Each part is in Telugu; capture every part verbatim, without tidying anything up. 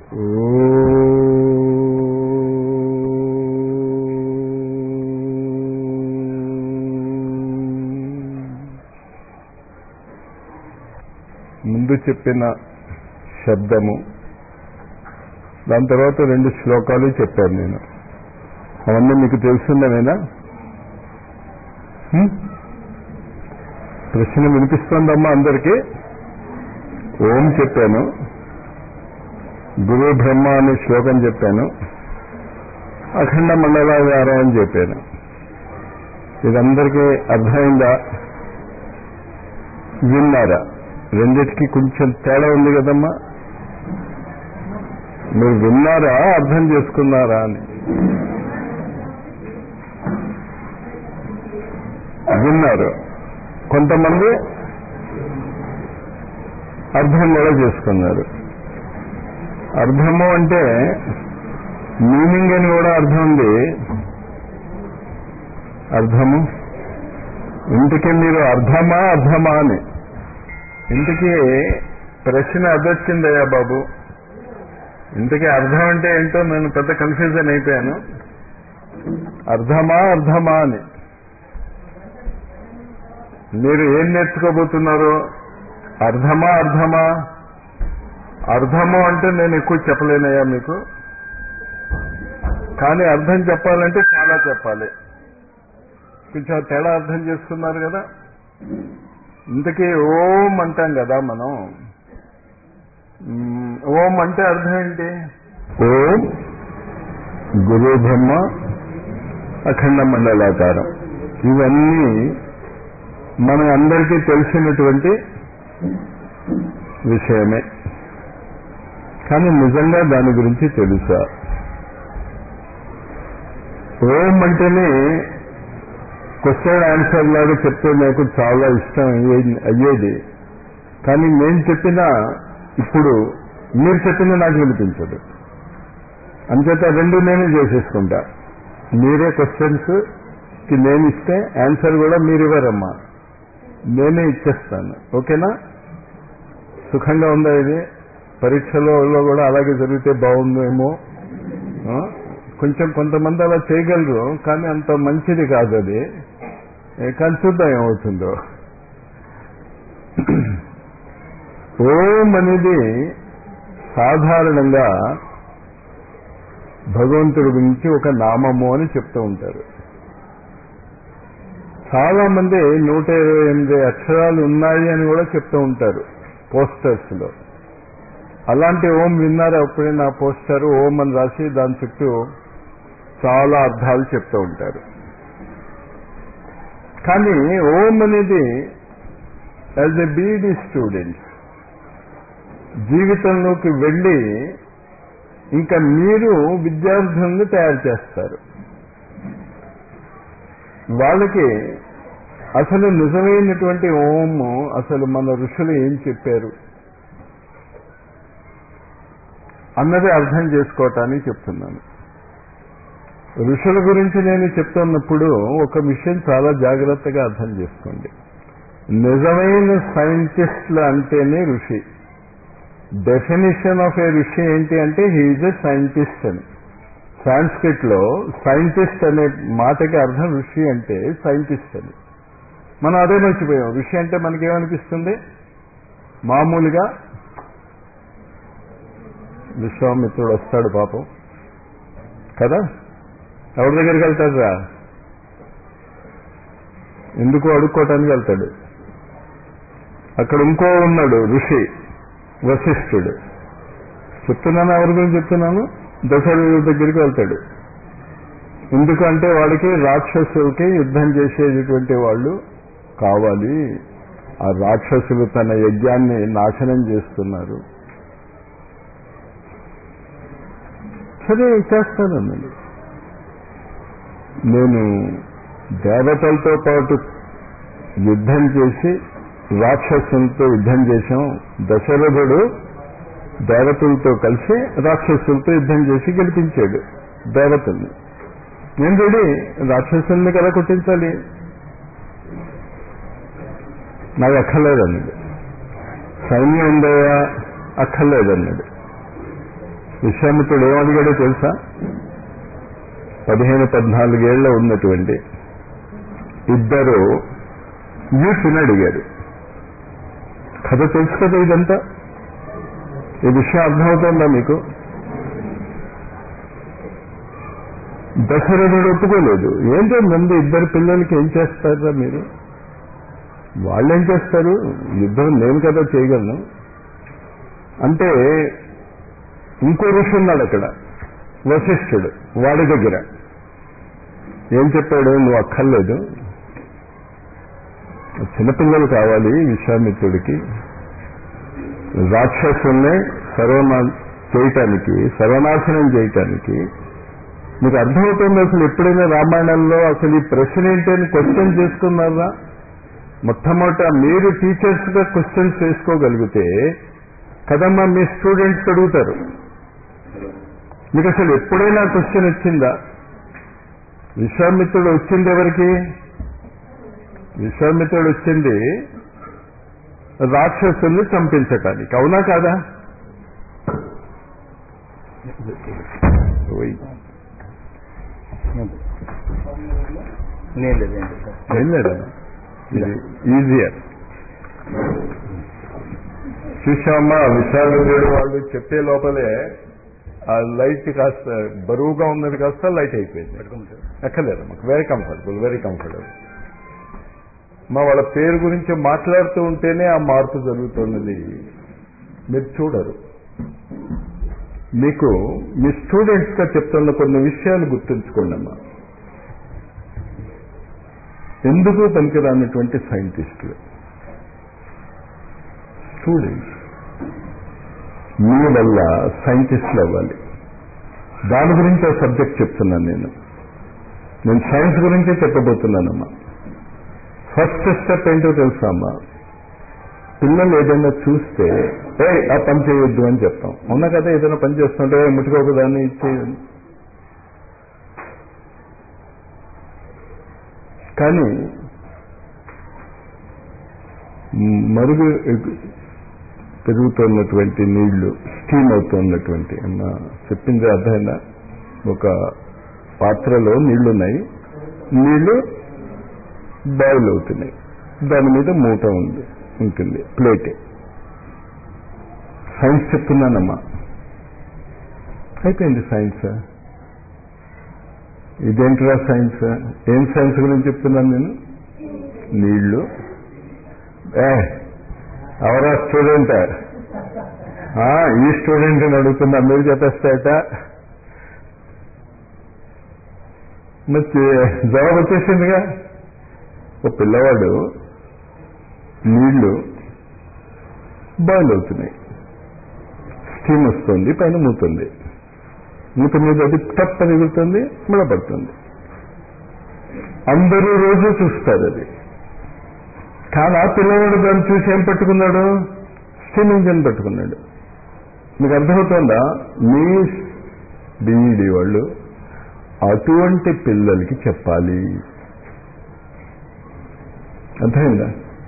ముందు చెప్పిన శబ్దము, దాని తర్వాత రెండు శ్లోకాలు చెప్పాను నేను. అవన్నీ మీకు తెలుసున్నవేనా? ప్రశ్న వినిపిస్తోందమ్మా అందరికీ? ఓం చెప్పాను, గురు బ్రహ్మ అనే శ్లోకం చెప్పాను, అఖండ మండలాధారం అని చెప్పాను. ఇదందరికీ అర్థమైందా? విన్నారా? రెండిటికి కొంచెం తేడా ఉంది కదమ్మా. మీరు విన్నారా, అర్థం చేసుకున్నారా అని? విన్నారు. కొంతమంది అర్థం కూడా చేసుకున్నారు. అర్థము అంటే మీనింగ్ అని కూడా అర్థం ఉంది. అర్థము ఇంటికి మీరు అర్థమా అర్థమా అని, ఇంటికి ప్రశ్న అదొచ్చిందయ్యా బాబు. ఇంటికి అర్థం అంటే ఏంటో నేను పెద్ద కన్ఫ్యూజన్ అయిపోయాను. అర్థమా అర్థమా అని. మీరు ఏం నేర్చుకోబోతున్నారు? అర్థమా అర్థమా? అర్థము అంటే నేను ఎక్కువ చెప్పలేనయ్యా మీకు, కానీ అర్థం చెప్పాలంటే చాలా చెప్పాలి. కొంచెం తేడా అర్థం చేసుకున్నారు కదా. ఇంతకీ ఓం అంటాం కదా మనం. ఓం అంటే అర్థం ఏంటి? ఓం గురు బ్రహ్మ అఖండ మండలాకారం. ఇవన్నీ మన అందరికీ తెలిసినటువంటి విషయమే, కానీ నిజంగా దాని గురించి తెలుసా? ఓం అంటేనే క్వశ్చన్ ఆన్సర్ లాగా చెప్తే నాకు చాలా ఇష్టం అయ్యేది, కానీ నేను చెప్పినా ఇప్పుడు మీరు చెప్పినా నాకు వినిపించదు. అంచేత రెండు నేనే చేసేసుకుంటా. మీరే క్వశ్చన్స్ కి నేను ఇస్తే ఆన్సర్ కూడా మీరు ఇవ్వరమ్మా, నేనే ఇచ్చేస్తాను. ఓకేనా? సుఖంగా ఉందా ఇది? పరీక్షలో కూడా అలాగే జరిగితే బాగుందేమో. కొంచెం కొంతమంది అలా చేయగలరు, కానీ అంత మంచిది కాదు అది. కానీ చూద్దాం ఏమవుతుందో. ఓం అనేది సాధారణంగా భగవంతుడి గురించి ఒక నామము అని చెప్తూ ఉంటారు. చాలా మంది నూట ఇరవై ఎనిమిది అక్షరాలు ఉన్నాయి అని కూడా చెప్తూ ఉంటారు పోస్టర్స్ లో. అలాంటి ఓం విన్నారా ఎప్పుడైనా? పోస్టర్ ఓం అని రాసి దాని చుట్టూ చాలా అర్థాలు చెప్తూ ఉంటారు. కానీ ఓం అనేది యాజ్ ఎ బీఈడీ స్టూడెంట్స్ జీవితంలోకి వెళ్ళి ఇంకా మీరు విద్యార్థులను తయారు చేస్తారు. వాళ్ళకి అసలు నిజమైనటువంటి ఓము, అసలు మన ఋషులు ఏం చెప్పారు అన్నది అర్థం చేసుకోవటానికి చెప్తున్నాను. ఋషుల గురించి నేను చెప్తున్నప్పుడు ఒక విషయం చాలా జాగ్రత్తగా అర్థం చేసుకోండి. నిజమైన సైంటిస్టులు అంటేనే ఋషి. డెఫినేషన్ ఆఫ్ ఏ ఋషి ఏంటి అంటే హీ ఈజ్ ఎ సైంటిస్ట్ అని. సాంస్క్రిట్ లో సైంటిస్ట్ అనే మాటకి అర్థం ఋషి అంటే సైంటిస్ట్ అని. మనం అదే మర్చిపోయాం. ఋషి అంటే మనకేమనిపిస్తుంది? మామూలుగా విశ్వామిత్రుడు వస్తాడు పాపం కదా, ఎవరి దగ్గరికి వెళ్తాడురా? ఎందుకు అడుక్కోవటానికి వెళ్తాడు. అక్కడ ఇంకో ఉన్నాడు ఋషి వశిష్ఠుడు. చెప్తున్నాను ఎవరి గురించి చెప్తున్నాను? దశరథుడి దగ్గరికి వెళ్తాడు. ఎందుకంటే వాడికి రాక్షసులకి యుద్ధం చేసేటటువంటి వాళ్ళు కావాలి. ఆ రాక్షసులు తన యజ్ఞాన్ని నాశనం చేస్తున్నారు. సరే చేస్తానన్నాడు. నేను దేవతలతో పాటు యుద్ధం చేసి రాక్షసులతో యుద్ధం చేశాం. దశరథుడు దేవతలతో కలిసి రాక్షసులతో యుద్ధం చేసి గెలిపించాడు దేవతల్ని. నేను రెడీ, రాక్షసుల్ని కదా కొట్టించాలి, నాకు అక్కర్లేదన్నాడు. సైన్యం ఉందయా? అక్కర్లేదన్నాడు. విశ్వామిత్రుడు ఏమడిగాడో తెలుసా? పదిహేను పద్నాలుగేళ్ల ఉన్నటువంటి ఇద్దరు యూత్ని అడిగారు. కథ తెలుసు కదా ఇదంతా. ఈ విషయం అర్థమవుతుందా మీకు? దశరథుడు ఒప్పుకోలేదు. ఏంటో ముందు ఇద్దరు పిల్లలకి ఏం చేస్తారా మీరు? వాళ్ళేం చేస్తారు? యుద్ధం నేను కదా చేయగలను అంటే. ఇంకో ఋషి ఉన్నాడు అక్కడ, వశిష్ఠుడు. వాడి దగ్గర ఏం చెప్పాడు? నువ్వు అక్కర్లేదు, చిన్నపిల్లలు కావాలి విశ్వామిత్రుడికి, రాక్షసుల్ని సర్వనా చేయటానికి సర్వనాశనం చేయటానికి. మీకు అర్థమవుతుంది అసలు ఎప్పుడైనా రామాయణంలో అసలు ఈ ప్రశ్న ఏంటని క్వశ్చన్ చేసుకున్నారా? మొట్టమొదట మీరు టీచర్స్గా క్వశ్చన్స్ వేసుకోగలిగితే కదమ్మా మీ స్టూడెంట్స్ అడుగుతారు. మీకు అసలు ఎప్పుడైనా క్వశ్చన్ వచ్చిందా? విశ్వామిత్రుడు వచ్చింది ఎవరికి? విశ్వామిత్రుడు వచ్చింది రాక్షసుల్ని చంపించటానికి, అవునా కాదా? ఏం లేదా? ఇది ఈజియర్. చూసామా విశ్వామిత్రుడు వాళ్ళు చెప్పే లోపలే ఆ లైట్ కాస్త బరువుగా ఉన్నది కాస్త లైట్ అయిపోయింది. ఎక్కలేదు మాకు. Very comfortable, very comfortable. మా వాళ్ళ పేరు గురించి మాట్లాడుతూ ఉంటేనే ఆ మార్పు జరుగుతున్నది. మీరు చూడరు. మీకు మీ స్టూడెంట్స్గా చెప్తున్న కొన్ని విషయాలు గుర్తుంచుకోండి అమ్మా. ఎందుకు పనికిరానటువంటి సైంటిస్టులు స్టూడెంట్స్ మీ వల్ల సైంటిస్టులు అవ్వాలి. దాని గురించి ఆ సబ్జెక్ట్ చెప్తున్నాను నేను. నేను సైన్స్ గురించే చెప్పబోతున్నానమ్మా. ఫస్ట్ స్టెప్ ఏంటో తెలుసా అమ్మా? పిల్లలు ఏదైనా చూస్తే ఏ ఆ పని చేయొద్దు అని చెప్తాం, అవునా కదా? ఏదైనా పని చేస్తుంటే ముట్టుకోక దాన్ని ఇచ్చేయదు. కానీ మరుగు పెరుగుతున్నటువంటి నీళ్లు స్టీమ్ అవుతున్నటువంటి అన్న చెప్పింది అర్థమైందా? ఒక పాత్రలో నీళ్లున్నాయి, నీళ్లు బాయిల్ అవుతున్నాయి, దాని మీద మూట ఉంది ఉంటుంది, ప్లేటే. సైన్స్ చెప్తున్నానమ్మా. అయిపోయింది సైన్స్. ఇదేంటిరా సైన్స్? ఏం సైన్స్ గురించి చెప్తున్నాను నేను? నీళ్లు. ఏ అవరా స్టూడెంట్? ఈ స్టూడెంట్ అని అడుగుతున్నా, మీరు చెప్పేస్తాయట. మరి జవాబు వచ్చేసిందిగా. ఓ పిల్లవాడు నీళ్లు బాయిల్ అవుతున్నాయి, స్టీమ్ వస్తుంది, పైన మూతుంది, మూత మీద అది తప్ప ఎగురుతుంది, ముడపడుతుంది. అందరూ రోజు చూస్తారు అది. కానీ ఆ పిల్లవాడు దాన్ని చూసి ఏం పట్టుకున్నాడు? స్టీమ్ ఇంజిన్ పట్టుకున్నాడు. మీకు అర్థమవుతుందా? మీ బీఈడి వాళ్ళు అటువంటి పిల్లలకి చెప్పాలి. అర్థమైందా?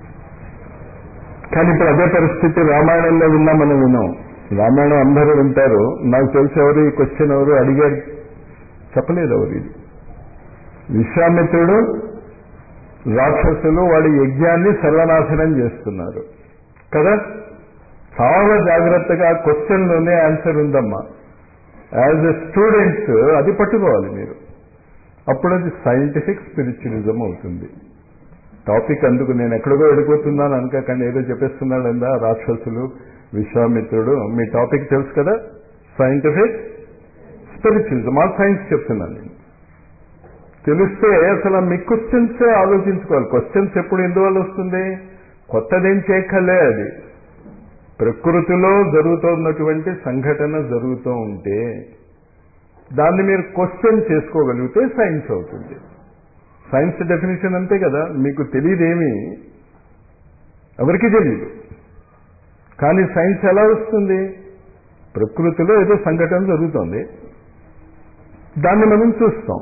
కానీ ఇప్పుడు అదే పరిస్థితి రామాయణంలో విన్నా మనం విన్నాం. రామాయణం అందరూ వింటారు. నాకు తెలిసి ఎవరు ఈ క్వశ్చన్ ఎవరు అడిగారు చెప్పలేదు. ఎవరు ఇది? విశ్వామిత్రుడు రాక్షసులు వాడి యజ్ఞాన్ని సర్వనాశనం చేస్తున్నారు కదా. చాలా జాగ్రత్తగా క్వశ్చన్లోనే ఆన్సర్ ఉందమ్మా. యాజ్ ఎ స్టూడెంట్స్ అది పట్టుకోవాలి మీరు. అప్పుడు అది సైంటిఫిక్ స్పిరిచువలిజం అవుతుంది. టాపిక్ అందుకు నేను ఎక్కడికో వెళ్ళిపోతున్నాను అనుకోకండి, ఏదో చెప్పేస్తున్నాడు అందా రాక్షసులు విశ్వామిత్రుడు. మీ టాపిక్ తెలుసు కదా, సైంటిఫిక్ స్పిరిచువలిజం. ఆ సైన్స్ చెప్తున్నాను నేను. తెలిస్తే అసలు మీ క్వశ్చన్స్ ఆలోచించుకోవాలి. క్వశ్చన్స్ ఎప్పుడు ఎందువల్ల వస్తుంది? కొత్తదేం చేయక్కర్లే. అది ప్రకృతిలో జరుగుతున్నటువంటి సంఘటన జరుగుతూ ఉంటే దాన్ని మీరు క్వశ్చన్ చేసుకోగలిగితే సైన్స్ అవుతుంది. సైన్స్ డెఫినేషన్ అంతే కదా. మీకు తెలియదేమి, ఎవరికి తెలియదు. కానీ సైన్స్ ఎలా వస్తుంది? ప్రకృతిలో ఏదో సంఘటన జరుగుతుంది, దాన్ని మనం చూస్తాం,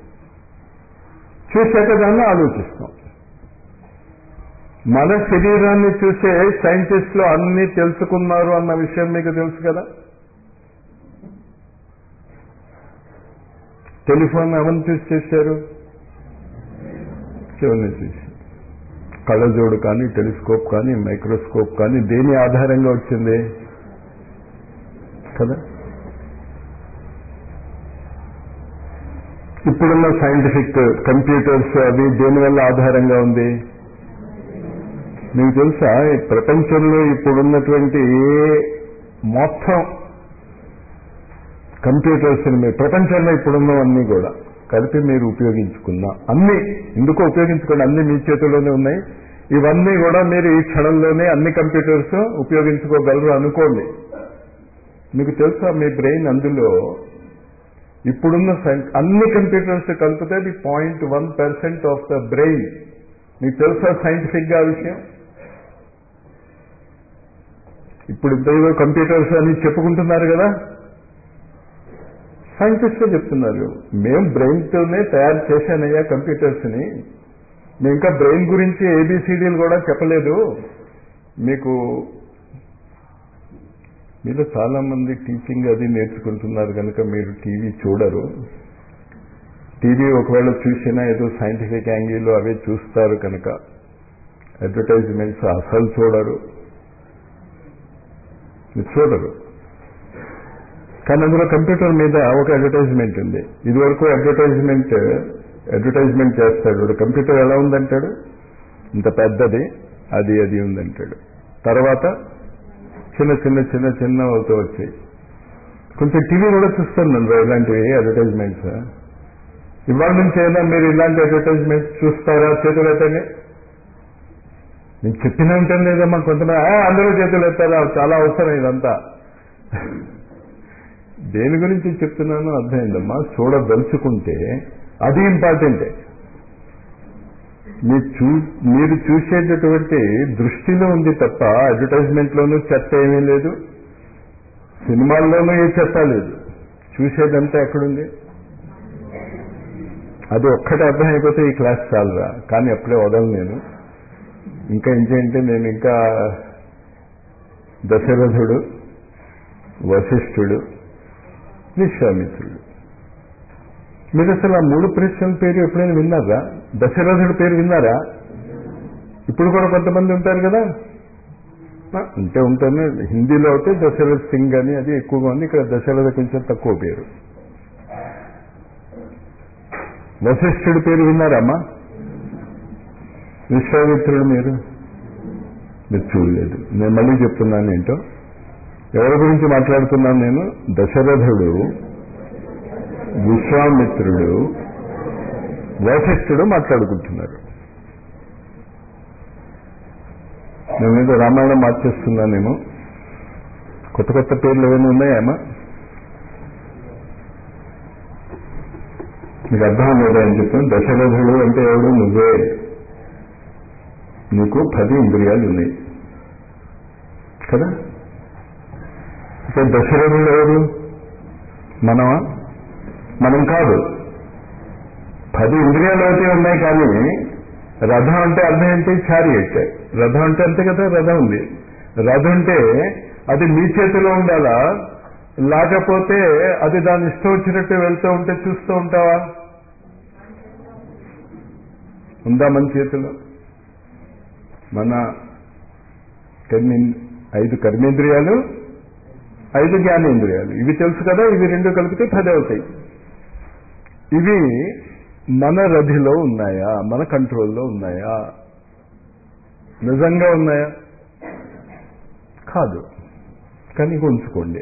చూశాక దాన్ని ఆలోచిస్తాం. మన శరీరాన్ని చూసే సైంటిస్టులు అన్ని తెలుసుకున్నారు అన్న విషయం మీకు తెలుసు కదా. టెలిఫోన్ ఎవరిని చూసి చేశారు? చెవుని చూసి. కళ్ళజోడు కానీ, టెలిస్కోప్ కానీ, మైక్రోస్కోప్ కానీ దేని ఆధారంగా వచ్చింది కదా? ఇప్పుడున్న సైంటిఫిక్ కంప్యూటర్స్ అవి దేనివల్ల ఆధారంగా ఉంది? మీకు తెలుసా, ఈ ప్రపంచంలో ఇప్పుడున్నటువంటి ఏ మొత్తం కంప్యూటర్స్ ప్రపంచంలో ఇప్పుడున్నవన్నీ కూడా కలిపి మీరు ఉపయోగించుకున్నా అన్ని ఎందుకో ఉపయోగించుకోండి, అన్ని మీ చేతుల్లోనే ఉన్నాయి. ఇవన్నీ కూడా మీరు ఈ క్షణంలోనే అన్ని కంప్యూటర్స్ ఉపయోగించుకోగలరు అనుకోండి. మీకు తెలుసా, మీ బ్రెయిన్ అందులో ఇప్పుడున్న అన్ని కంప్యూటర్స్ కలిపితే అది point one percent of the brain. మీకు తెలుసా సైంటిఫిక్ గా విషయం? ఇప్పుడు ఇద్దరు కంప్యూటర్స్ అని చెప్పుకుంటున్నారు కదా, సైంటిస్టులు చెప్తున్నారు మేము బ్రెయిన్ తోనే తయారు చేశానయ్యా కంప్యూటర్స్ ని, మేము ఇంకా బ్రెయిన్ గురించి ఏబిసిడీలు కూడా చెప్పలేదు మీకు. మీలో చాలా మంది టీచింగ్ అది నేర్చుకుంటున్నారు కనుక మీరు టీవీ చూడరు. టీవీ ఒకవేళ చూసినా ఏదో సైంటిఫిక్ యాంగిల్ అవే చూస్తారు కనుక అడ్వర్టైజ్మెంట్స్ అసలు చూడరు, మీరు చూడరు. కానీ అందులో కంప్యూటర్ మీద ఒక అడ్వర్టైజ్మెంట్ ఉంది. ఇదివరకు అడ్వర్టైజ్మెంట్ అడ్వర్టైజ్మెంట్ చేస్తాడు, కంప్యూటర్ ఎలా ఉందంటాడు, ఇంత పెద్దది అది అది ఉందంటాడు. తర్వాత చిన్న చిన్న చిన్న చిన్న అవుతూ వచ్చాయి. కొంచెం టీవీ కూడా చూస్తాను ఇలాంటివి అడ్వర్టైజ్మెంట్స్. ఇవాళ నుంచి అయినా మీరు ఇలాంటి అడ్వర్టైజ్మెంట్స్ చూస్తారా? చేతులు ఎత్తండి. నేను చెప్పినా ఉంటాను లేదమ్మా, కొంతమంది అందరూ చేతులు ఎత్తారా, చాలా అవసరం ఇదంతా. దేని గురించి చెప్తున్నానో అర్థమైందమ్మా. చూడదలుచుకుంటే అది ఇంపార్టెంటే. మీరు చూ మీరు చూసేటటువంటి దృష్టిలో ఉంది తప్ప అడ్వర్టైజ్మెంట్లోనూ చెత్త ఏమీ లేదు, సినిమాల్లోనూ ఏ చెత్త లేదు. చూసేదంతా ఎక్కడుంది? అది ఒక్కటే అర్థం అయిపోతే ఈ క్లాస్ చాలరా. కానీ అప్పుడే వదలను నేను. ఇంకా ఏంటంటే నేను ఇంకా దశరథుడు, వశిష్ఠుడు, విశ్వామిత్రుడు, మీరు అసలు ఆ మూడు ప్రశ్నల పేరు ఎప్పుడైనా విన్నారా? దశరథుడి పేరు విన్నారా? ఇప్పుడు కూడా కొంతమంది ఉంటారు కదా, అంటే ఉంటాను. హిందీలో అయితే దశరథ్ సింగ్ అని అది ఎక్కువగా ఉంది, ఇక్కడ దశరథ కొంచెం తక్కువ పేరు. వశిష్ఠుడి పేరు విన్నారమ్మా? విశ్వామిత్రుడు మీరు మీరు చూడలేదు. నేను మళ్ళీ చెప్తున్నాను ఏంటో. ఎవరి గురించి మాట్లాడుతున్నాను నేను? దశరథుడు, విశ్వామిత్రుడు, వశిష్ఠుడు మాట్లాడుకుంటున్నారు. నేను ఏదో రామాయణం మార్చేస్తున్నానేమో. కొత్త కొత్త పేర్లు ఏమైనా ఉన్నాయేమా? మీకు అర్థం లేదా అని చెప్పాను. దశరథుడు అంటే ఎవడు? నువ్వే. నీకు పది ఇంద్రియాలు ఉన్నాయి కదా. అంటే దశరథుడు ఎవరు? మనమా? మనం కాదు. పది ఇంద్రియాలు అయితే ఉన్నాయి, కానీ రథం అంటే అర్థం ఏంటి? చారియట్. రథం అంటే అంతే కదా, రథం ఉంది. రథం అంటే అది మీ చేతిలో ఉండాలా, లేకపోతే అది దాని ఇష్టం వచ్చినట్టు వెళ్తూ ఉంటే చూస్తూ ఉంటావా? ఉందా మన చేతిలో? మన కర్మి ఐదు కర్మేంద్రియాలు, ఐదు జ్ఞానేంద్రియాలు, ఇవి తెలుసు కదా. ఇవి రెండు కలిపితే పది అవుతాయి. ఇవి మన రధిలో ఉన్నాయా, మన కంట్రోల్లో ఉన్నాయా? నిజంగా ఉన్నాయా? కాదు. కానీ ఉంచుకోండి.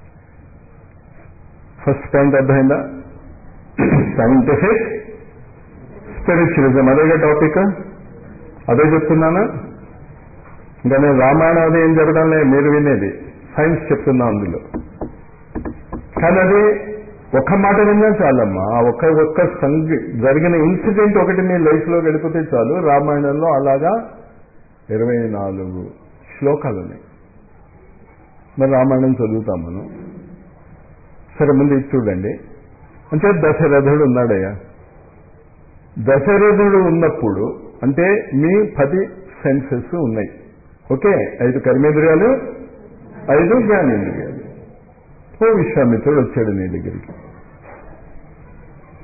ఫస్ట్ పాయింట్ అర్థమైందా? సైంటిఫిక్ స్పిరిచువలిజం, అదేగా టాపిక్, అదే చెప్తున్నానా? ఇంకా నేను రామాయణం అదే ఏం చెప్పడం లేదు, మీరు వినేది సైన్స్ చెప్తున్నా అందులో. కానీ అది ఒక్క మాట విన్నా చాలమ్మా. ఒక్క ఒక్క సంఘ జరిగిన ఇన్సిడెంట్ ఒకటి మీ లైఫ్లో గడిపితే చాలు. రామాయణంలో అలాగా ఇరవై నాలుగు శ్లోకాలు ఉన్నాయి. మరి రామాయణం చదువుతాం మనం. సరే, ముందు ఇది చూడండి. అంటే దశరథుడు ఉన్నాడయ్యా. దశరథుడు ఉన్నప్పుడు అంటే మీ పది సెన్సెస్ ఉన్నాయి. ఓకే, ఐదు కర్మేంద్రియాలు, ఐదు జ్ఞానేంద్రియాలు. ఓ విశ్వామిత్రుడు వచ్చాడు నీ దగ్గరికి.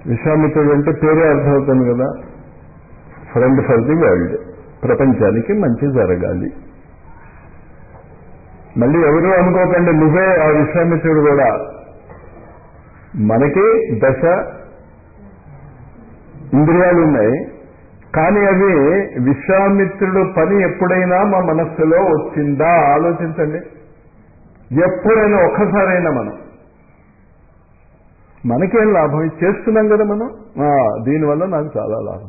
విశ్వామిత్రుడు అంటే పేరే అర్థమవుతుంది కదా, ఫ్రెండ్ ఫర్ ది వరల్డ్, ప్రపంచానికి మంచి జరగాలి. మళ్ళీ ఎవరు అనుకోకండి నువ్వే ఆ విశ్వామిత్రుడు కూడా. మనకి దశ ఇంద్రియాలు ఉన్నాయి, కానీ అవి విశ్వామిత్రుడు పని ఎప్పుడైనా మా మనస్సులో వచ్చిందా ఆలోచించండి. ఎప్పుడైనా ఒక్కసారైనా మనం మనకేం లాభం, ఇది చేస్తున్నాం కదా మనం, దీనివల్ల నాకు చాలా లాభం.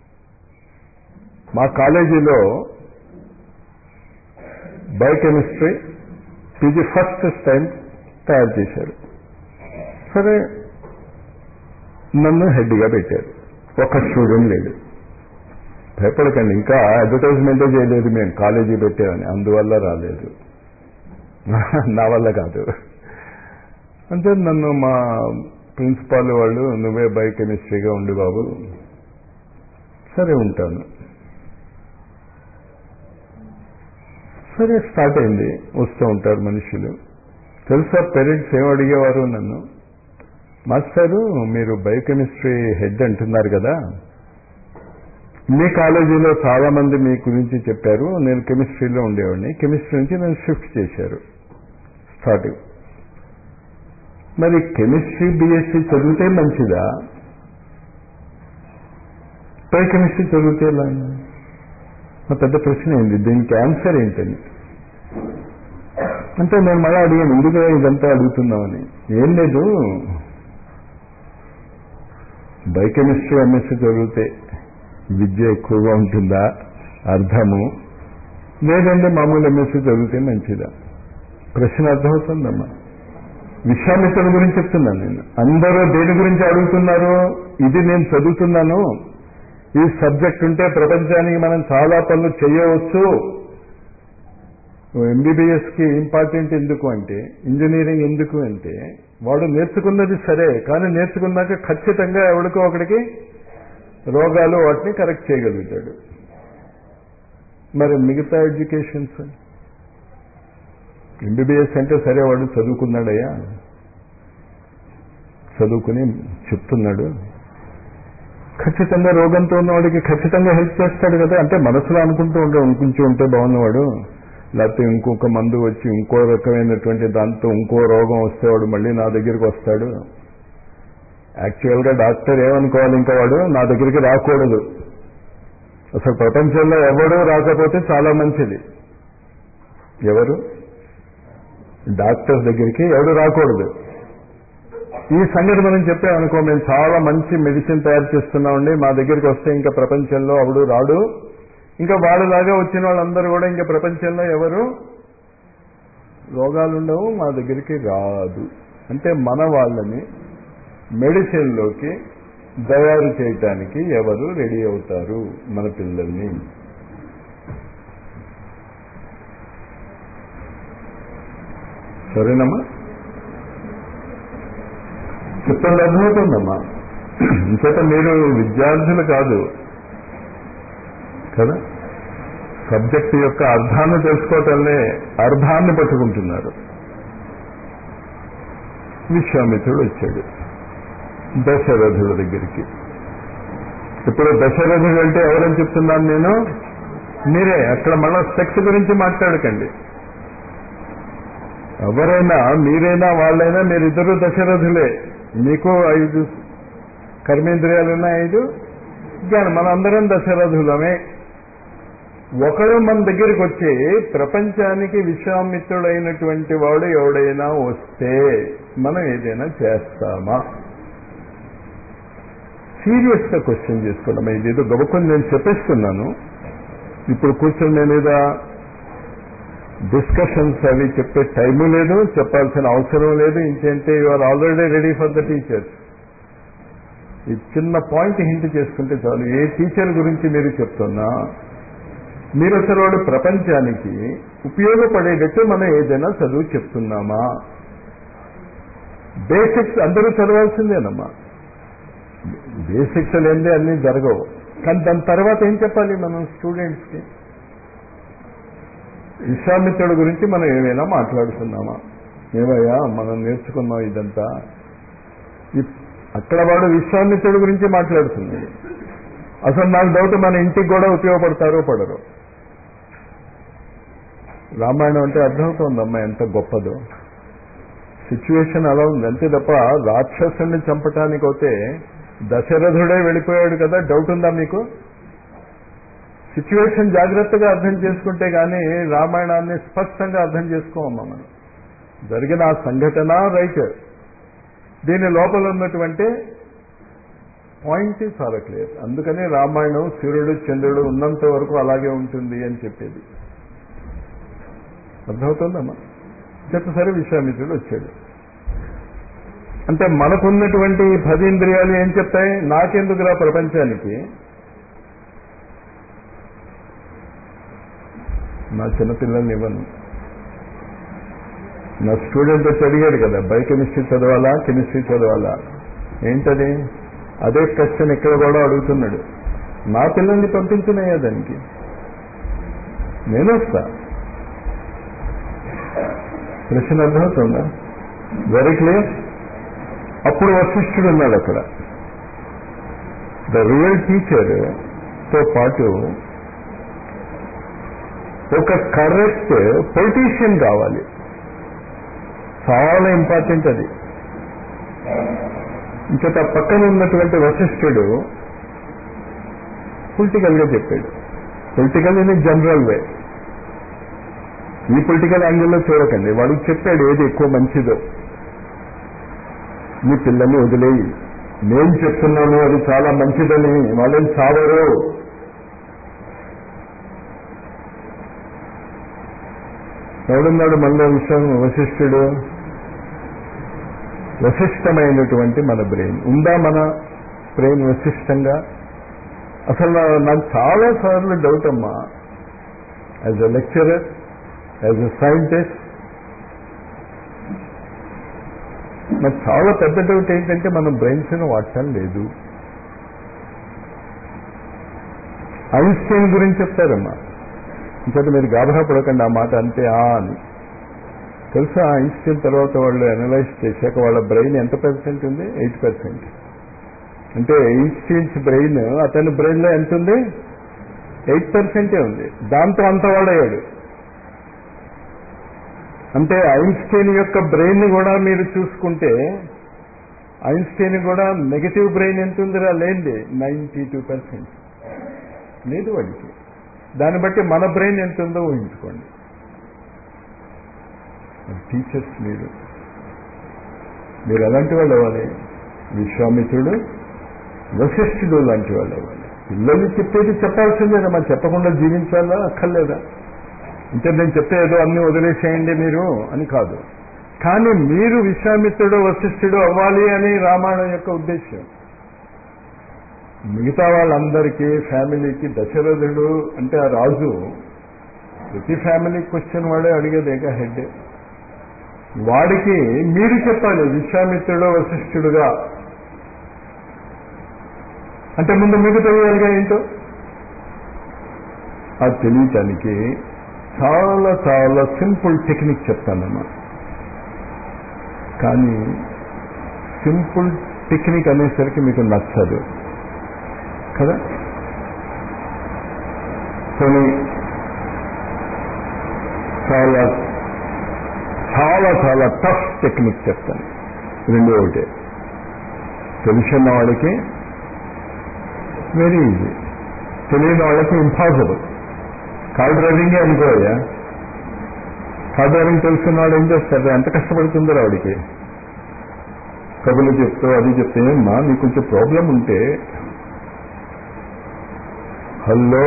మా కాలేజీలో బయోకెమిస్ట్రీ పీజీ ఫస్ట్ టైం తయారు చేశారు. సరే నన్ను హెడ్గా పెట్టారు. ఒక స్టూడెంట్ లేడు. భయపడకండి, ఇంకా అడ్వర్టైజ్మెంటే చేయలేదు మేము కాలేజీ పెట్టామని, అందువల్ల రాలేదు, నా వల్ల కాదు. అంటే నన్ను మా ప్రిన్సిపాల్ వాళ్ళు నువ్వే బయోకెమిస్ట్రీగా ఉండి బాబు, సరే ఉంటాను. సరే స్టార్ట్ అయింది. వస్తూ ఉంటారు మనుషులు. తెలుసా పేరెంట్స్ ఏం అడిగేవారు నన్ను, మాస్టారు మీరు బయోకెమిస్ట్రీ హెడ్ అంటున్నారు కదా, మీ కాలేజీలో చాలా మంది మీ గురించి చెప్పారు, నేను కెమిస్ట్రీలో ఉండేవాడిని, కెమిస్ట్రీ నుంచి నేను షిఫ్ట్ చేశారు స్టార్టింగ్. మరి కెమిస్ట్రీ బీఎస్సీ చదివితే మంచిదా, బయోకెమిస్ట్రీ చదివితే ఎలా? నా పెద్ద ప్రశ్న ఏంది, దీనికి ఆన్సర్ ఏంటని. అంటే నేను మళ్ళీ అడిగాను, ఎందుకు ఇదంతా అడుగుతున్నామని. ఏం లేదు, బయోకెమిస్ట్రీ ఎంఎస్సీ చదివితే విద్య ఎక్కువగా ఉంటుందా అర్థము, లేదంటే మామూలు ఎంఎస్సీ చదివితే మంచిదా? ప్రశ్న అర్థమవుతుందమ్మా. విశ్వామిత్రుడి గురించి చెప్తున్నాను నేను. అందరూ దేని గురించి అడుగుతున్నారు, ఇది నేను చదువుతున్నాను, ఈ సబ్జెక్ట్ ఉంటే ప్రపంచానికి మనం చాలా పనులు చేయవచ్చు. ఎంబీబీఎస్కి ఇంపార్టెంట్ ఎందుకు అంటే, ఇంజనీరింగ్ ఎందుకు అంటే, వాడు నేర్చుకున్నది సరే, కానీ నేర్చుకున్నాక ఖచ్చితంగా ఎవరికో ఒకడికి రోగాలు వాటిని కరెక్ట్ చేయగలుగుతాడు. మరి మిగతా ఎడ్యుకేషన్స్, ఎంబీబీఎస్ అంటే సరే వాడు చదువుకున్నాడయ్యా, చదువుకుని చెప్తున్నాడు, ఖచ్చితంగా రోగంతో ఉన్నవాడికి ఖచ్చితంగా హెల్ప్ చేస్తాడు కదా. అంటే మనసులో అనుకుంటూ ఉంటే అనుకుంటూ ఉంటే బాగున్నవాడు, లేకపోతే ఇంకొక మందు వచ్చి ఇంకో రకమైనటువంటి దాంతో ఇంకో రోగం వస్తే వాడు మళ్ళీ నా దగ్గరికి వస్తాడు. యాక్చువల్గా డాక్టర్ ఏమనుకోవాలి, ఇంకా వాడు నా దగ్గరికి రాకూడదు. అసలు ప్రపంచంలో ఎవడూ రాకపోతే చాలా మంచిది. ఎవరు డాక్టర్ దగ్గరికి ఎవడు రాకూడదు. ఈ సంగతి మనం చెప్పామనుకో, మేము చాలా మంచి మెడిసిన్ తయారు చేస్తున్నామండి, మా దగ్గరికి వస్తే ఇంకా ప్రపంచంలో ఎవడు రాడు, ఇంకా వాళ్ళలాగా వచ్చిన వాళ్ళందరూ కూడా ఇంకా ప్రపంచంలో ఎవరు రోగాలుండవు, మా దగ్గరికి రాదు. అంటే మన వాళ్ళని మెడిసిన్లోకి తయారు చేయటానికి ఎవరు రెడీ అవుతారు? మన పిల్లల్ని. సరేనమ్మా, చెప్తాను, అర్థమవుతుందమ్మా. ఇంచేత మీరు విద్యార్థులు కాదు కదా, సబ్జెక్టు యొక్క అర్థాన్ని తెలుసుకోవటంలో అర్థాన్ని పట్టుకుంటున్నారు. విశ్వామిత్రుడు వచ్చాడు దశరథుడి దగ్గరికి. ఇప్పుడు దశరథుడు అంటే ఎవరని చెప్తున్నాను నేను, మీరే. అక్కడ మళ్ళా సెక్స్ గురించి మాట్లాడకండి. ఎవరైనా మీరైనా వాళ్ళైనా మీరిద్దరూ దశరథులే. మీకు ఐదు కర్మేంద్రియాలున్నా, ఐదు జ్ఞానం, మన అందరం దశరథులమే. ఒకడు మన దగ్గరికి వచ్చి ప్రపంచానికి విశ్వామిత్రుడైనటువంటి వాడు ఎవడైనా వస్తే మనం ఏదైనా చేస్తామా? సీరియస్ గా క్వశ్చన్ చేసుకున్నాం. ఇదేదో గబుకొని నేను చెప్పేస్తున్నాను, ఇప్పుడు కూర్చొని నేను ఏదో డిస్కషన్స్ అవి చెప్పే టైము లేదు, చెప్పాల్సిన అవసరం లేదు. ఇంకేంటే you are already ready for the teachers. ఈ చిన్న పాయింట్ హింట్ చేసుకుంటే చాలు. ఏ టీచర్ గురించి మీరు చెప్తున్నా, మీరు అసలు వాడు ప్రపంచానికి ఉపయోగపడేటట్టు మనం ఏదైనా చదువు చెప్తున్నామా? బేసిక్స్ అందరూ చదవాల్సిందేనమ్మా. బేసిక్స్ లేనిదే అన్నీ జరగవు. కానీ దాని తర్వాత ఏం చెప్పాలి మనం స్టూడెంట్స్కి? విశ్వామిత్రుడి గురించి మనం ఏమైనా మాట్లాడుతున్నామా? ఏమయ్యా మనం నేర్చుకున్నాం ఇదంతా, ఈ అక్కడ వాడు విశ్వామిత్రుడి గురించి మాట్లాడుతున్నాడు. అసలు నాకు డౌట్ మన ఇంటికి కూడా ఉపయోగపడతారో పడరు. రామాయణం అంటే అర్థమవుతోందమ్మా ఎంత గొప్పదో. సిచ్యువేషన్ అలా ఉంది అంతే తప్ప రాక్షసుని చంపటానికి అయితే దశరథుడే వెళ్ళిపోయాడు కదా, డౌట్ ఉందా మీకు? సిచ్యువేషన్ జాగ్రత్తగా అర్థం చేసుకుంటే కానీ రామాయణాన్ని స్పష్టంగా అర్థం చేసుకోమమ్మా మనం. జరిగిన ఆ సంఘటన రైట్, దీని లోపల ఉన్నటువంటి పాయింట్ చాలా క్లియర్. అందుకని రామాయణం సూర్యుడు చంద్రుడు ఉన్నంత వరకు అలాగే ఉంటుంది అని చెప్పేది. అర్థమవుతుందమ్మా? చెప్పసరి విశ్వామిత్రుడు వచ్చాడు అంటే మనకున్నటువంటి పది ఇంద్రియాలు ఏం చెప్తాయి? నాకెందుకురా ప్రపంచానికి, నా చిన్నపిల్లల్ని ఇవ్వను. నా స్టూడెంట్ వచ్చి అడిగాడు కదా, బయోకెమిస్ట్రీ చదవాలా కెమిస్ట్రీ చదవాలా, ఏంటది? అదే క్వశ్చన్ ఇక్కడ కూడా అడుగుతున్నాడు. నా పిల్లల్ని పంపించినయ్యా దానికి, నేను వస్తా. ప్రశ్న అర్థమవుతుందా? Very clear. అప్పుడు వశిష్ఠుడు ఉన్నాడు అక్కడ. ద రియల్ టీచర్ తో పాటు ఒక కరెక్ట్ పొలిటీషియన్ కావాలి. చాలా ఇంపార్టెంట్ అది. ఇంకొక పక్కన ఉన్నటువంటి వశిష్ఠుడు పొలిటికల్ గా చెప్పాడు. పొలిటికల్ ఇన్ జనరల్ వే, ఈ పొలిటికల్ యాంగిల్లో చూడకండి. వాడికి చెప్పాడు ఏది ఎక్కువ మంచిదో. మీ పిల్లల్ని వదిలేయి, నేను చెప్తున్నాను అది చాలా మంచిదని, వాళ్ళని చావరు. ఎవడున్నాడు మనలో విషయం? వశిష్ఠుడు. వశిష్టమైనటువంటి మన బ్రెయిన్ ఉందా? మన బ్రెయిన్ వశిష్టంగా? అసలు నాకు చాలా సార్లు డౌట్ అమ్మా, as a lecturer, as a scientist, నాకు చాలా పెద్ద డౌట్ ఏంటంటే మన బ్రెయిన్స్ ని వాడటం లేదు. ఐన్స్టైన్ గురించి చెప్తారమ్మా, ఇంకా మీరు గాబరా పడకండి ఆ మాట అంతే ఆ అని. తెలుసా ఐన్స్టైన్ తర్వాత వాళ్ళు అనలైజ్ చేశాక వాళ్ళ బ్రెయిన్ ఎంత పర్సెంట్ ఉంది? Eight percent. అంటే ఐన్స్టైన్స్ బ్రెయిన్ అతని బ్రెయిన్ లో ఎంత ఉంది? ఎయిట్ పర్సెంటే ఉంది. దాంతో అంత వాడయ్యాడు. అంటే ఐన్స్టైన్ యొక్క బ్రెయిన్ కూడా మీరు చూసుకుంటే ఐన్స్టైన్ కూడా నెగటివ్ బ్రెయిన్ ఎంత ఉందిరా? లేండి నైంటీ టూ పర్సెంట్ లేదు వాడికి. దాన్ని బట్టి మన బ్రెయిన్ ఎంత ఉందో ఊహించుకోండి. టీచర్స్ మీరు మీరు ఎలాంటి వాళ్ళు అవ్వాలి? విశ్వామిత్రుడు, వశిష్ఠుడు లాంటి వాళ్ళు అవ్వాలి. పిల్లల్ని చెప్పేది చెప్పాల్సిందేనా, మనం చెప్పకుండా జీవించాలా అక్కర్లేదా? అంటే నేను చెప్తే ఏదో అన్ని వదిలేసేయండి మీరు అని కాదు. కానీ మీరు విశ్వామిత్రుడు వశిష్ఠుడు అవ్వాలి అని రామాయణం యొక్క ఉద్దేశం. మిగతా వాళ్ళందరికీ ఫ్యామిలీకి దశరథుడు అంటే ఆ రాజు ప్రతి ఫ్యామిలీ క్వశ్చన్ వాడే అడిగేదేగా హెడ్. వాడికి మీరు చెప్పాలి విశ్వామిత్రుడు వశిష్ఠుడుగా. అంటే ముందు మీకు తెలియాలిగా ఏంటో. అది తెలియటానికి చాలా చాలా సింపుల్ టెక్నిక్ చెప్తానమ్మా. కానీ సింపుల్ టెక్నిక్ అనేసరికి మీకు నచ్చదు కదా. కొన్ని చాలా చాలా చాలా టఫ్ టెక్నిక్ చెప్తాను. రెండో ఒకటే తెలిసిన వాడికి వెరీ ఈజీ, తెలియని వాళ్ళకి ఇంపాసిబుల్. కార్ డ్రైవింగే అనుకోయా, కార్ డ్రైవింగ్ తెలుసుకున్న వాడు ఏం చేస్తారు? ఎంత కష్టపడుతుందో వాడికి. కబుర్లు చెప్తూ అది చెప్తే ఏమ్మా నీకు కొంచెం ప్రాబ్లం ఉంటే హలో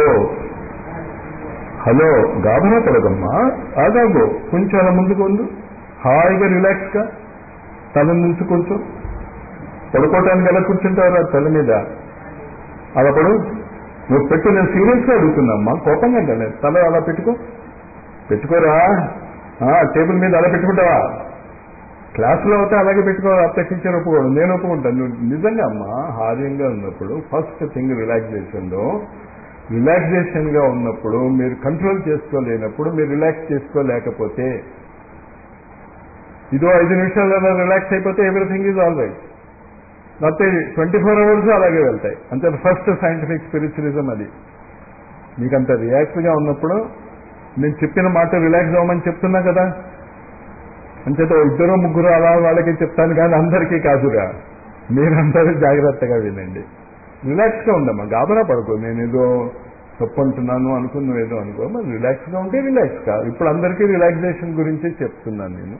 హలో గాబరా పడదమ్మా, ఆగాగు కొంచెం అలా ముందుకు ఉండు, హాయిగా రిలాక్స్గా తల నుంచి కొంచెం పడుకోవటానికి ఎలా కూర్చుంటారు ఆ తల మీద అలా పడు. నువ్వు పెట్టు, నేను సీరియస్గా అడుగుతున్నామ్మా, కోపంగా అంటే తల అలా పెట్టుకో. పెట్టుకోరా, టేబుల్ మీద అలా పెట్టుకుంటావా? క్లాసులో అయితే అలాగే పెట్టుకోవాలి. అప్త టీచర్ ఒప్పుకోడు, నేను ఒప్పుకుంటాను. నువ్వు నిజంగా అమ్మా హార్యంగా ఉన్నప్పుడు ఫస్ట్ థింగ్ రిలాక్సేషన్లో, రిలాక్సేషన్ గా ఉన్నప్పుడు మీరు కంట్రోల్ చేసుకోలేనప్పుడు, మీరు రిలాక్స్ చేసుకోలేకపోతే, ఇదో ఐదు నిమిషాలలో రిలాక్స్ అయిపోతే ఎవ్రీథింగ్ ఈజ్ ఆల్ రైట్. లేకపోతే ట్వంటీ ఫోర్ అవర్స్ అలాగే వెళ్తాయి. అంతే ఫస్ట్ సైంటిఫిక్ స్పిరిచువలిజం అది. మీకంత రిలాక్స్గా ఉన్నప్పుడు నేను చెప్పిన మాట రిలాక్స్ అవ్వమని చెప్తున్నా కదా, అంచేత ఇద్దరు ముగ్గురు అలా వాళ్ళకి చెప్తాను కానీ అందరికీ కాదుగా. మీరందరూ జాగ్రత్తగా వినండి. రిలాక్స్గా ఉండమ్మా, గాబరా పడుకో. నేను ఏదో తప్పు అంటున్నాను అనుకున్నావు ఏదో అనుకో, మరి రిలాక్స్గా ఉంటే రిలాక్స్ కాదు. ఇప్పుడు అందరికీ రిలాక్సేషన్ గురించే చెప్తున్నాను నేను.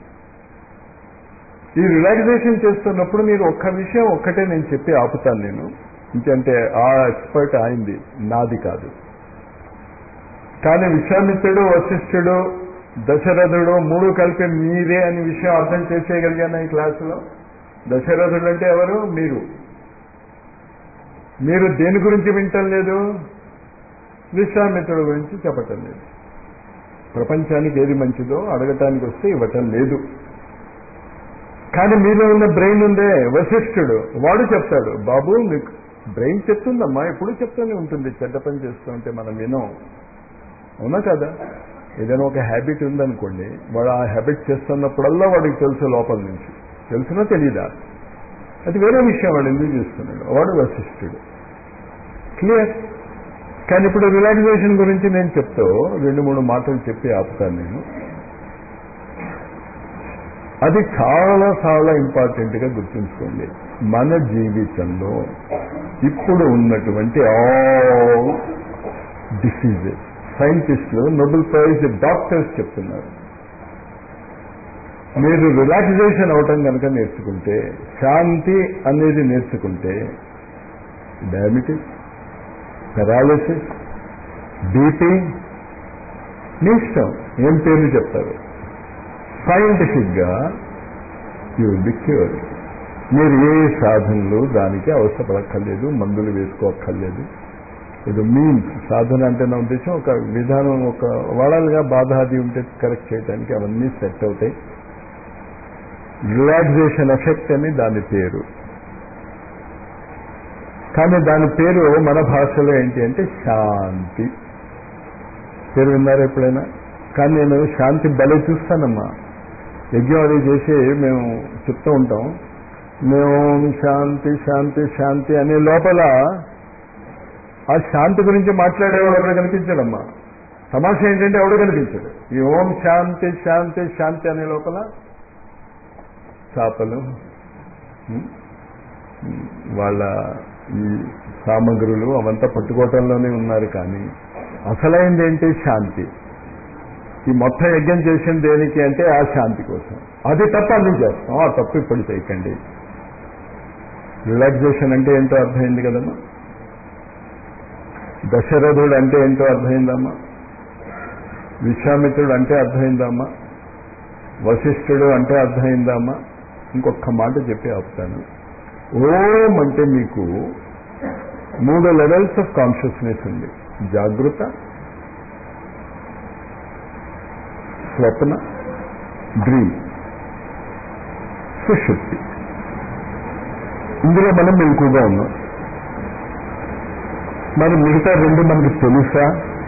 ఈ రిలాక్సేషన్ చేస్తున్నప్పుడు మీరు ఒక్క విషయం ఒక్కటే నేను చెప్పి ఆపుతాను నేను, ఇంకంటే ఆ ఎక్స్పర్ట్ అయింది, నాది కాదు. కానీ విశ్వామిత్రుడు, వశిష్ఠుడు, దశరథుడు మూడు కలిపి మీరే అని విషయం అర్థం చేసేయగలిగాను ఈ క్లాసులో. దశరథుడు అంటే ఎవరు? మీరు. మీరు దేని గురించి వింటం లేదు? విశ్వామిత్రుడు గురించి చెప్పటం లేదు. ప్రపంచానికి ఏది మంచిదో అడగటానికి వస్తే ఇవ్వటం లేదు. కానీ మీలో ఉన్న బ్రెయిన్ ఉందే వశిష్ఠుడు, వాడు చెప్తాడు, బాబు మీకు బ్రెయిన్ చెప్తుందమ్మా, ఎప్పుడు చెప్తూనే ఉంటుంది చెడ్డ పని చేస్తూ ఉంటే మనం వినం. అవునా కదా? ఏదైనా ఒక హ్యాబిట్ ఉందనుకోండి, వాడు ఆ హ్యాబిట్ చేస్తున్నప్పుడల్లా వాడికి తెలుసు లోపల నుంచి. తెలుసునా తెలీదా అది వేరే విషయం, వాడు ఎందుకు చేస్తున్నాడు, వాడు వశిష్ఠుడు. క్లియర్? కానీ ఇప్పుడు రిలాక్సేషన్ గురించి నేను చెప్తూ రెండు మూడు మాటలు చెప్పి ఆపుతాను నేను. అది చాలా చాలా ఇంపార్టెంట్గా గుర్తుంచుకోండి. మన జీవితంలో ఇప్పుడు ఉన్నటువంటి ఆల్ డిసీజెస్, సైంటిస్టులు, నోబెల్ ప్రైజ్ డాక్టర్స్ చెప్తున్నారు, మీరు రిలాక్సేషన్ అవటం కనుక నేర్చుకుంటే, శాంతి అనేది నేర్చుకుంటే, డయాబెటిస్, పెరాలిసిస్, బీపీ, మీ ఇష్టం ఏం పేర్లు చెప్తారు, సైంటిఫిక్గా యూ విల్ బి క్యూర్డ్. మీరు ఏ సాధనలు దానికి అవసరపడక్కర్లేదు, మందులు వేసుకోక్కర్లేదు. ఇది మీన్స్ సాధన అంటే నా ఉద్దేశం ఒక విధానం, ఒక వాడాలిగా బాధ అది ఉంటే కరెక్ట్ చేయడానికి అవన్నీ సెట్ అవుతాయి. రిలాక్సేషన్ ఎఫెక్ట్ అని దాని పేరు. కానీ దాని పేరు మన భాషలో ఏంటి అంటే శాంతి. పేరు విన్నారా ఎప్పుడైనా? కానీ నేను శాంతి భలే చూస్తానమ్మా. యజ్ఞం అది చేసి మేము చెప్తూ ఉంటాం, మేము శాంతి శాంతి శాంతి అనే లోపల ఆ శాంతి గురించి మాట్లాడేవాడు ఎవరు కనిపించాడమ్మా. తమాషా ఏంటంటే ఎవడు కనిపించాడు. ఈ ఓం శాంతి శాంతి శాంతి అనే లోపల చేపలు, వాళ్ళ ఈ సామగ్రులు అవంతా పట్టుకోవటంలోనే ఉన్నారు. కానీ అసలైంది ఏంటి? శాంతి. ఈ మొత్తం యజ్ఞం చేసిన దేనికి అంటే ఆ శాంతి కోసం. అది తప్ప అన్ని చేస్తాం. ఆ తప్పు ఇప్పుడు చేయకండి. రిలాక్సేషన్ అంటే ఏంటో అర్థమైంది కదమ్మా. దశరథుడు అంటే ఏంటో అర్థమైందమ్మా. విశ్వామిత్రుడు అంటే అర్థమైందమ్మా. వశిష్ఠుడు అంటే అర్థమైందమ్మా. ఇంకొక మాట చెప్పి ఆపుతాను. ఓం అంటే మీకు మూడు లెవెల్స్ ఆఫ్ కాన్షియస్నెస్ ఉంది. జాగృత, స్వప్న, డ్రీమ్, సుషుప్తి. ఇందులో మనం మెలకుగా ఉన్నాం. మరి మిగతా రెండు మనకి తెలుసా?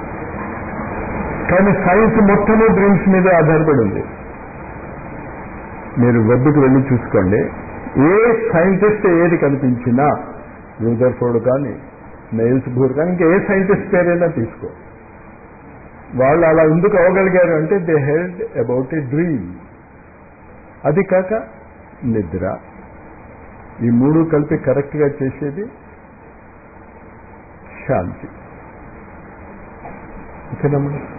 కానీ సైన్స్ మొత్తము డ్రీమ్స్ మీద ఆధారపడి ఉంది. మీరు వెబ్కి వెళ్ళి చూసుకోండి. ఏ సైంటిస్ట్ ఏది కనిపించినా, రూదర్ఫోర్డ్ కానీ, నెయిల్స్ బోర్ కానీ, ఇంకా ఏ సైంటిస్ట్ పేరైనా తీసుకో, వాళ్ళు అలా ఎందుకు అవ్వగలిగారు అంటే they held about a dream. అది కాక నిద్ర. ఈ మూడు కలిపి కరెక్ట్గా చేసేది శాంతి. ఓకేనమ్మా.